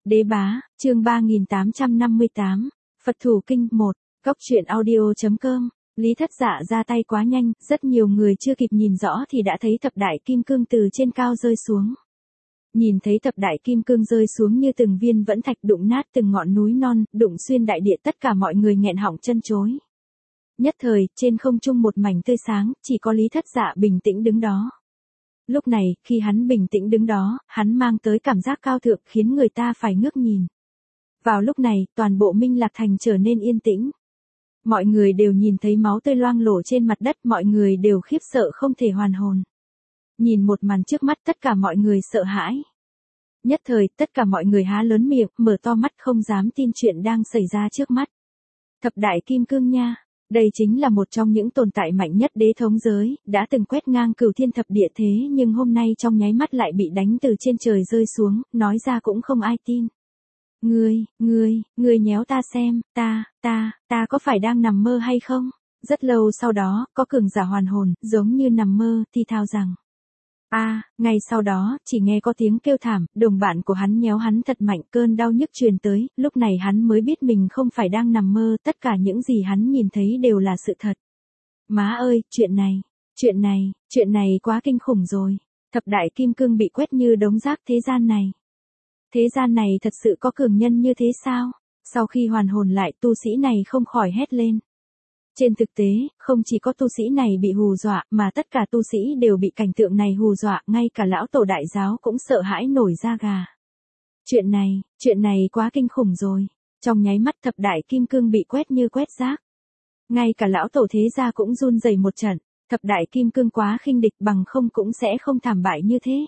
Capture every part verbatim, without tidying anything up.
Đế bá, chương ba nghìn tám trăm năm mươi tám, Phật thủ kinh một, Cốc truyện audio.com. Lý Thất Dạ ra tay quá nhanh, rất nhiều người chưa kịp nhìn rõ thì đã thấy thập đại kim cương từ trên cao rơi xuống. Nhìn thấy thập đại kim cương rơi xuống như từng viên vẫn thạch đụng nát từng ngọn núi non, đụng xuyên đại địa, tất cả mọi người nghẹn họng chân chối. Nhất thời, trên không trung một mảnh tươi sáng, chỉ có Lý Thất Dạ bình tĩnh đứng đó. Lúc này, khi hắn bình tĩnh đứng đó, hắn mang tới cảm giác cao thượng khiến người ta phải ngước nhìn. Vào lúc này, toàn bộ Minh Lạc Thành trở nên yên tĩnh. Mọi người đều nhìn thấy máu tươi loang lổ trên mặt đất, mọi người đều khiếp sợ không thể hoàn hồn. Nhìn một màn trước mắt, tất cả mọi người sợ hãi. Nhất thời, tất cả mọi người há lớn miệng, mở to mắt không dám tin chuyện đang xảy ra trước mắt. Thập đại kim cương nha. Đây chính là một trong những tồn tại mạnh nhất đế thống giới, đã từng quét ngang cửu thiên thập địa, thế nhưng hôm nay trong nháy mắt lại bị đánh từ trên trời rơi xuống, nói ra cũng không ai tin. Ngươi, ngươi, ngươi nhéo ta xem, ta, ta, ta có phải đang nằm mơ hay không? Rất lâu sau đó, có cường giả hoàn hồn, giống như nằm mơ, thì thào rằng. A, à, ngay sau đó, chỉ nghe có tiếng kêu thảm, đồng bạn của hắn nhéo hắn thật mạnh, cơn đau nhức truyền tới, lúc này hắn mới biết mình không phải đang nằm mơ, tất cả những gì hắn nhìn thấy đều là sự thật. Má ơi, chuyện này, chuyện này, chuyện này quá kinh khủng rồi. Thập đại kim cương bị quét như đống rác thế gian này. Thế gian này thật sự có cường nhân như thế sao? Sau khi hoàn hồn lại, tu sĩ này không khỏi hét lên. Trên thực tế, không chỉ có tu sĩ này bị hù dọa, mà tất cả tu sĩ đều bị cảnh tượng này hù dọa, ngay cả lão tổ đại giáo cũng sợ hãi nổi da gà. Chuyện này, chuyện này quá kinh khủng rồi. Trong nháy mắt thập đại kim cương bị quét như quét rác. Ngay cả lão tổ thế gia cũng run rẩy một trận, thập đại kim cương quá khinh địch, bằng không cũng sẽ không thảm bại như thế.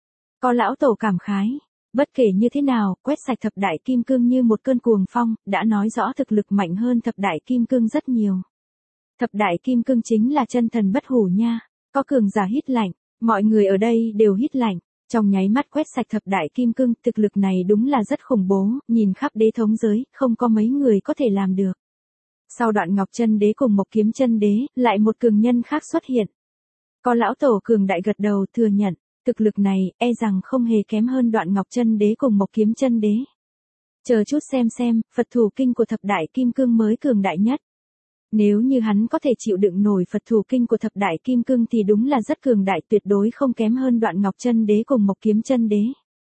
Có lão tổ cảm khái. Bất kể như thế nào, quét sạch thập đại kim cương như một cơn cuồng phong, đã nói rõ thực lực mạnh hơn thập đại kim cương rất nhiều. Thập đại kim cương chính là chân thần bất hủ nha. Có cường giả hít lạnh, mọi người ở đây đều hít lạnh. Trong nháy mắt quét sạch thập đại kim cương, thực lực này đúng là rất khủng bố, nhìn khắp đế thống giới, không có mấy người có thể làm được. Sau Đoạn Ngọc Chân Đế cùng Mộc Kiếm Chân Đế, lại một cường nhân khác xuất hiện. Có lão tổ cường đại gật đầu thừa nhận, thực lực này, e rằng không hề kém hơn Đoạn Ngọc Chân Đế cùng Mộc Kiếm Chân Đế. Chờ chút xem xem, Phật thủ kinh của thập đại kim cương mới cường đại nhất. Nếu như hắn có thể chịu đựng nổi Phật thủ kinh của thập đại kim cương thì đúng là rất cường đại, tuyệt đối không kém hơn Đoạn Ngọc Chân Đế cùng Mộc Kiếm Chân Đế.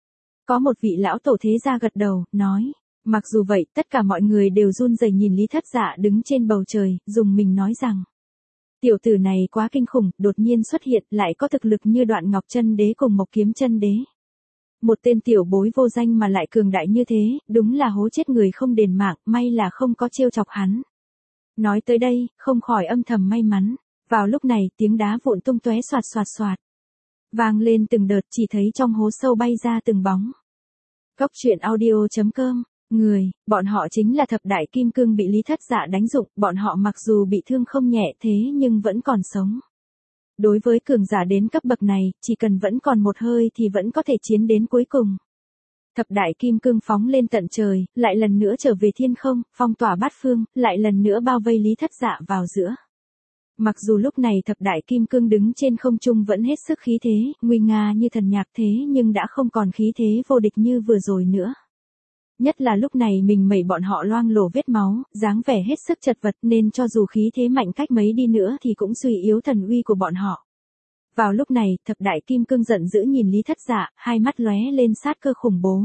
Có một vị lão tổ thế gia gật đầu, nói. Mặc dù vậy, tất cả mọi người đều run rẩy nhìn Lý Thất Dạ đứng trên bầu trời, dùng mình nói rằng. Tiểu tử này quá kinh khủng, đột nhiên xuất hiện, lại có thực lực như Đoạn Ngọc Chân Đế cùng Mộc Kiếm Chân Đế. Một tên tiểu bối vô danh mà lại cường đại như thế, đúng là hố chết người không đền mạng, may là không có trêu chọc hắn. Nói tới đây, không khỏi âm thầm may mắn. Vào lúc này, tiếng đá vụn tung tóe xoạt xoạt xoạt. Vang lên từng đợt, chỉ thấy trong hố sâu bay ra từng bóng. Cốc truyện audio.com. Người, bọn họ chính là thập đại kim cương bị Lý Thất Dạ đánh dụng, bọn họ mặc dù bị thương không nhẹ thế nhưng vẫn còn sống. Đối với cường giả đến cấp bậc này, chỉ cần vẫn còn một hơi thì vẫn có thể chiến đến cuối cùng. Thập đại kim cương phóng lên tận trời, lại lần nữa trở về thiên không, phong tỏa bát phương, lại lần nữa bao vây Lý Thất Dạ vào giữa. Mặc dù lúc này thập đại kim cương đứng trên không trung vẫn hết sức khí thế, nguy nga như thần nhạc thế nhưng đã không còn khí thế vô địch như vừa rồi nữa. Nhất là lúc này mình mẩy bọn họ loang lổ vết máu, dáng vẻ hết sức chật vật nên cho dù khí thế mạnh cách mấy đi nữa thì cũng suy yếu thần uy của bọn họ. Vào lúc này, thập đại kim cương giận dữ nhìn Lý Thất Dạ, hai mắt lóe lên sát cơ khủng bố.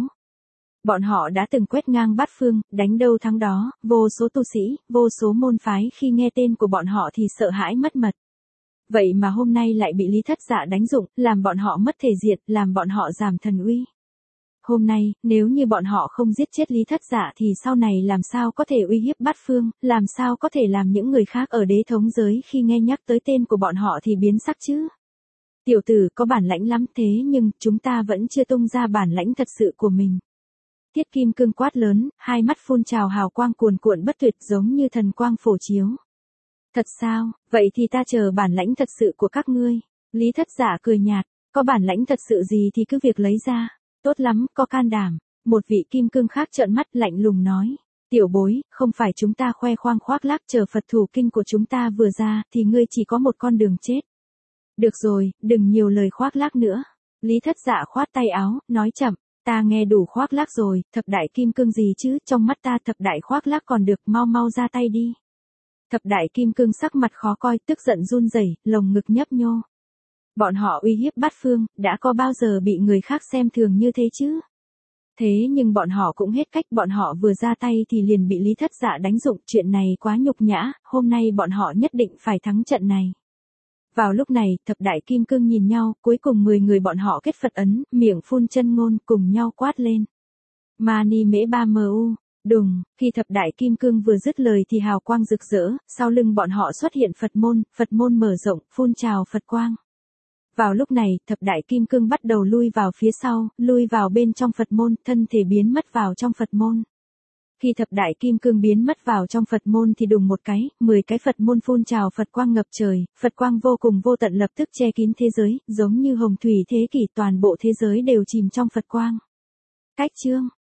Bọn họ đã từng quét ngang bát phương, đánh đâu thắng đó, vô số tu sĩ, vô số môn phái khi nghe tên của bọn họ thì sợ hãi mất mật. Vậy mà hôm nay lại bị Lý Thất Dạ đánh dụng, làm bọn họ mất thể diện, làm bọn họ giảm thần uy. Hôm nay, nếu như bọn họ không giết chết Lý Thất Dạ thì sau này làm sao có thể uy hiếp bát phương, làm sao có thể làm những người khác ở đế thống giới khi nghe nhắc tới tên của bọn họ thì biến sắc chứ. Tiểu tử có bản lãnh lắm thế nhưng chúng ta vẫn chưa tung ra bản lãnh thật sự của mình. Thiết kim cương quát lớn, hai mắt phun trào hào quang cuồn cuộn bất tuyệt giống như thần quang phổ chiếu. Thật sao, vậy thì ta chờ bản lãnh thật sự của các ngươi. Lý Thất Dạ cười nhạt, có bản lãnh thật sự gì thì cứ việc lấy ra. Tốt lắm, có can đảm. Một vị kim cương khác trợn mắt lạnh lùng nói. Tiểu bối, không phải chúng ta khoe khoang khoác lác chờ Phật thủ kinh của chúng ta vừa ra thì ngươi chỉ có một con đường chết. Được rồi, đừng nhiều lời khoác lác nữa. Lý Thất Dạ khoát tay áo, nói chậm. Ta nghe đủ khoác lác rồi, thập đại kim cương gì chứ, trong mắt ta thập đại khoác lác còn được, mau mau ra tay đi. Thập đại kim cương sắc mặt khó coi, tức giận run rẩy, lồng ngực nhấp nhô. Bọn họ uy hiếp bát phương, đã có bao giờ bị người khác xem thường như thế chứ? Thế nhưng bọn họ cũng hết cách, bọn họ vừa ra tay thì liền bị Lý Thất Dạ đánh dụng, chuyện này quá nhục nhã, hôm nay bọn họ nhất định phải thắng trận này. Vào lúc này, thập đại kim cương nhìn nhau, cuối cùng mười người bọn họ kết Phật ấn, miệng phun chân ngôn, cùng nhau quát lên. Mani mễ ba mu, đùng, khi thập đại kim cương vừa dứt lời thì hào quang rực rỡ, sau lưng bọn họ xuất hiện Phật môn, Phật môn mở rộng, phun trào Phật quang. Vào lúc này, thập đại kim cương bắt đầu lui vào phía sau, lui vào bên trong Phật môn, thân thể biến mất vào trong Phật môn. Khi thập đại kim cương biến mất vào trong Phật môn thì đùng một cái, mười cái Phật môn phun trào Phật quang ngập trời, Phật quang vô cùng vô tận lập tức che kín thế giới, giống như hồng thủy thế kỷ, toàn bộ thế giới đều chìm trong Phật quang. Cách chương